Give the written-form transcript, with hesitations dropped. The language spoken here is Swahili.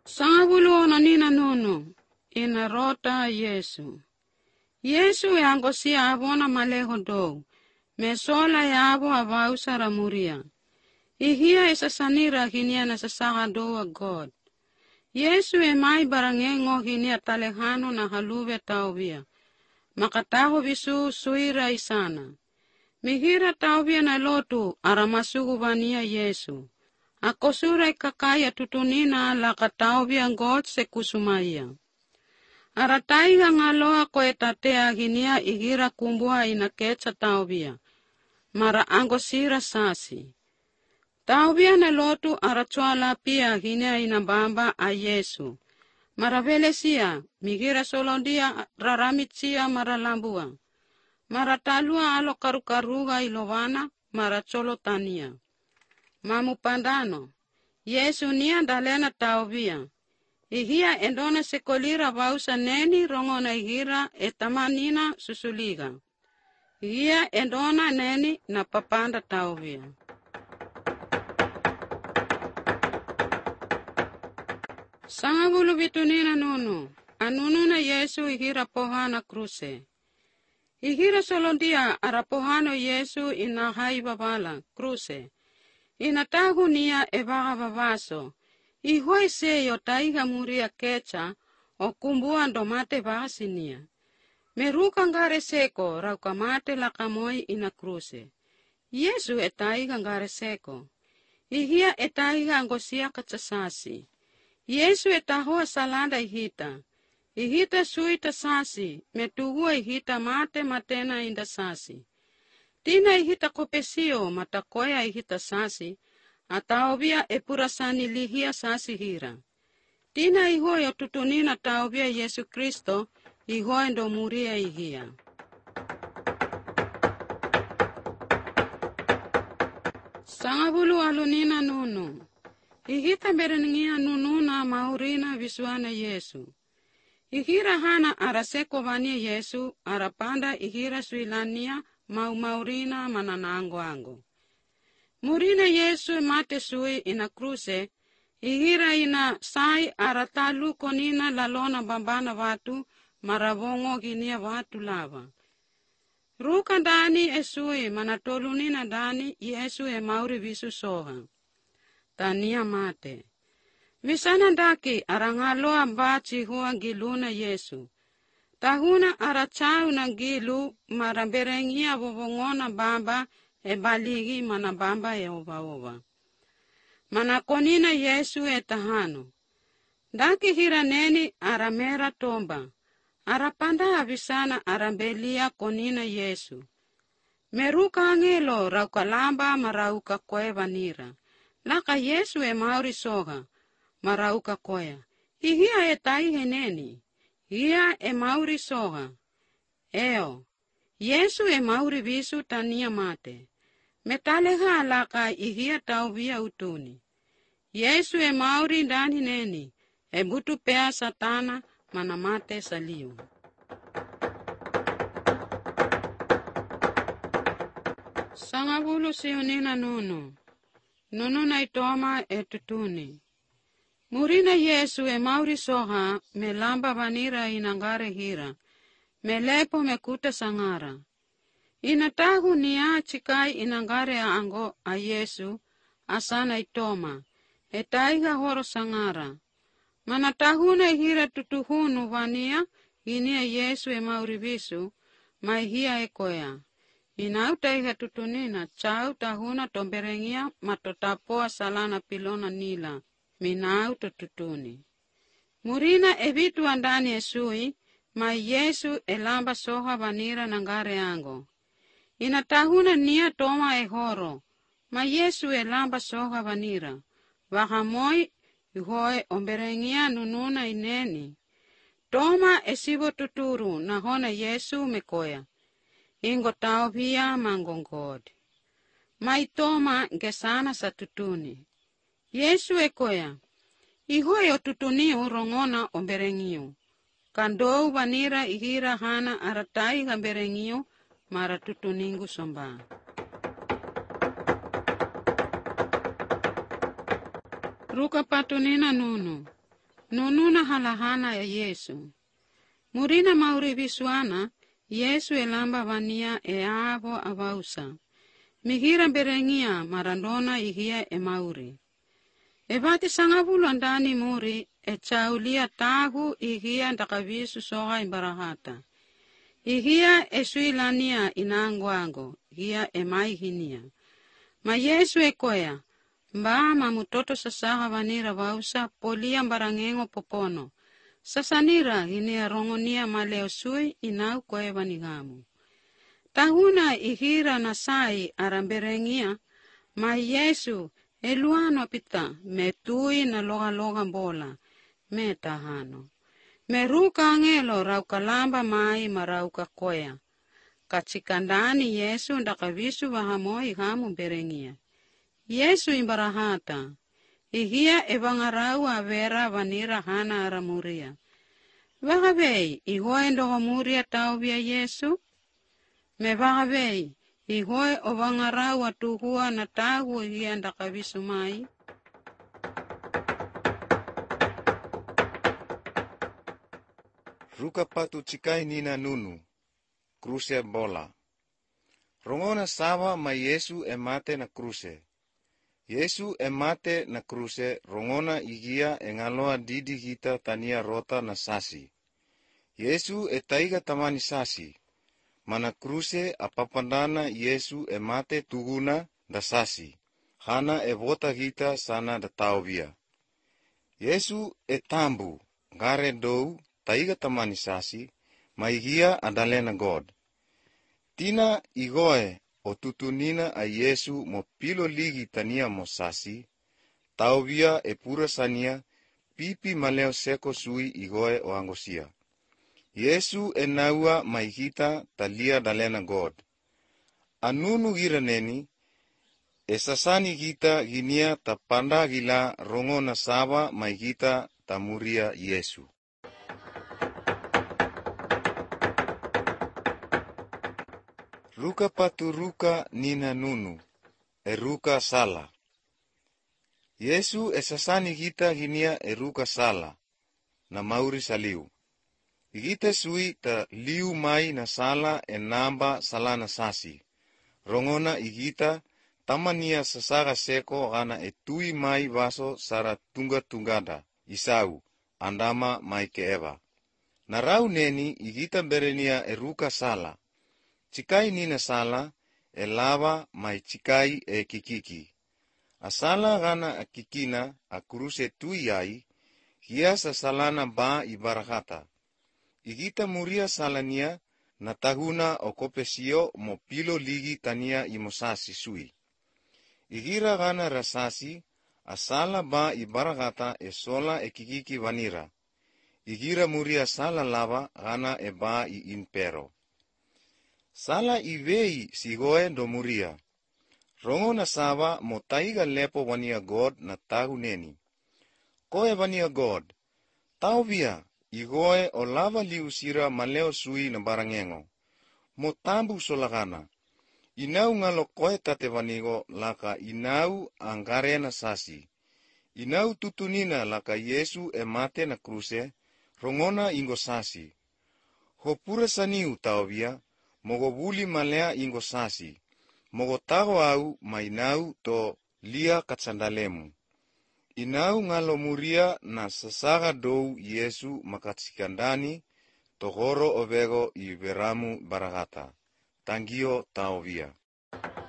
Sangabulo nina nono inarota Yesu. Yesu yangosia abona maleho do. Mesola yabo abausara muria. Ihia isasanira hinia na sasaga doa God. Yesu mai barangengo hinia talehano na halube taubia. Makataho bisu suira isana. Mihira taubia na lotu aramasugu bania Yesu. Akosura ikakaya tutunina la kataubia God se kusumaya. Arataiga ngaloa ko etatea hinia igira kumbua inaketsa taubia. Mara angosira sasi. Taubia na lotu arachwala pia hinia inabamba a Yesu. Mara velesia, migira solondia raramitsia mara lambua. Mara talua alo karukaruga ilovana mara cholo tania. Mamu pandano, Yesu nia dalena taubia. Ihia endona sekolira bausa neni rongona ihira etamanina susuliga. Ihia endona neni na papanda taubia. Sangabulu bitunina nono, anununa Yesu ihira pohana kruse. Ihira solondia arapohano Yesu inahai babala kruse. Inatagu nia ebaga babaso. Ihoi seyo taiga muria kecha o kumbua ndomate basinia. Meruka ngare seko raukamate lakamoi ina kruse. Yesu etaiga ngare seko. Ihia etaiga angosia katsasasi. Yesu etahoa salanda ihita. Ihita suita sasi, metugua ihita mate matena inda sasi. Tina ihita kopesio matakoya ihita sasi, ataobia epurasani lihia sasi hira. Tina ihoyo tutunina taobia Yesu Kristo, ihoyo ndo muria ihia. Sangabulu alunina nunu. Ihita bereningia nununa maurina visuana Yesu. Ihira hana araseko vania Yesu, arapanda ihira suilania maurina mananango ango. Murina Yesu mate sui ina kruse, ihira ina sai aratalu konina lalona bambana watu, marabongo ginia watu lava. Ruka dani esui manatolunina dani Yesu mauri visu soha. Tania mate. Visana daki arangaloa bachi hua giluna Yesu. Tahuna arachau na gilu maramberengia vovongona bamba ebaligi manabamba ova. Manakonina Yesu etahano. Daki hiraneni aramera tomba. Arapanda avisana arambelia konina Yesu. Meruka angelo raukalamba marauka koeva nira. Laka Yesu mauri soga. Marauka koya. Ihia etai heneni. Hia mauri soga. Eo. Yesu mauri visu tania mate. Metalega alaka ihia taubia utuni. Yesu mauri ndani neni. Butu pea satana manamate saliu. Sangabulu sionina nunu. Nunu na itoma etutuni. Murina Yesu mauri soha melamba vanira inangare hira. Melepo mekuta sangara. Inatagu niya chikai inangare ango a Yesu asana itoma. Etaiga horo sangara. Manatahuna hira tutuhunu vania inia Yesu mauri visu maihia ekoya. Inautaiga tutunina chau tahuna tomberengia matotapoa salana pilona nila. Minau tututuni. Murina evitu andani esui, ma Yesu elamba soha vanira nangare ango. Inatahuna nia toma ehoro, ma Yesu elamba soha vanira. Vahamoi ihoe omberengia nununa ineni. Toma esibo tuturu na hona Yesu mekoya. Ingo tau via mangongod. Maitoma gesana sa tutuni. Yesu ekoya. Ihoyo tutuniu rongona omberengiu. Kandou vanira ihira hana aratai gamberengiu mara tutuningu somba. Ruka patunina nunu. nununa halahana ya Yesu. Murina mauri visuana, Yesu elamba vania avo avausa. Mihira berengia marandona ihia mauri. Evati sangavulo ndani muri chaulia tahu ihia ndakavisu soga imbarahata. Ihia esuilania inangwango, ihia hinia. Ma Yesu ekoya, mbama mutoto sasaha vanira vausa polia mbarangengo popono. Sasanira hinia rongonia maleo sui inau koe vanigamu. Tahuna ihira na sai aramberengia, ma Yesu eluano pita metui na loga bola, metahano. Meruka angelo raukalamba mai marauka koya. Kachikandani Yesu ndakavisu vahamoi hamu berengia. Yesu imbarahata. Ihia evangarau avera vanira hana aramuria. Vagavei, ihoe ndohomuria taubia Yesu? Me vagavei, ihoe ovangarau atuhua na tahu ihia ndakavisu mai? Ruka patu cikai nina nunu, kruse bola. Rongona sawa ma Yesu emate na kruse. Yesu emate na kruse rongona igia engaloa didi hita tania rota na sasi. Yesu etaiga tamani sasi. Mana kruse apapandana Yesu emate tuguna da sasi. Hana evota hita sana da taubia. Yesu etambu, ngare dou, taiga tamani sasi, maigia adalena God. Tina igoe o tutunina a Yesu mo pilo ligi tania mo sasi, taubia e pura sania, pipi maleo seko sui igoe o angosia. Yesu enaua maihita talia dalena God. Anunu gira neni, esasani gita ginia tapanda gila rongona saba maihita tamuria Yesu. Ruka patu ruka nina nunu, eruka sala. Yesu esasani gita ginia eruka sala, na mauri saliu. Igita sui ta liu mai na sala enamba salana sasi. Rongona igita tamania sasaga seko gana etui mai vaso sara tunga-tungada, isau, andama mai keeva. Narau neni igita berenia eruka sala. Cikai nina sala, lava mai cikai kikiki. Asala gana akikina akuruse tui ai, hiasa salana ba ibarakata. Igita muria salania na tahuna o kopesio mo pilo ligi tania imosasi sui. Igira gana rasasi, asala ba ibarakata sola kikiki vanira. Igira muria sala lava gana ba impero. Sala ivei sigoe do muria. Rongo na sava mo taiga lepo wania God na tahu neni. Koe vania God, tau via, igoe o lava liusira maleo sui na barangengo. Mo tambu solagana. Inau ngalo koe tate vanigo laka inau angare na sasi. Inau tutunina laka Yesu emate na kruse, rongona ingo sasi. Hopura saniu tau via, mogo wuli malea ingo sasi. Mogo tago au mainau to lia katsandalemu. Inau ngalo muria na sasaga dou Yesu makatsikandani, togoro ovego i veramu baragata. Tangio taovia.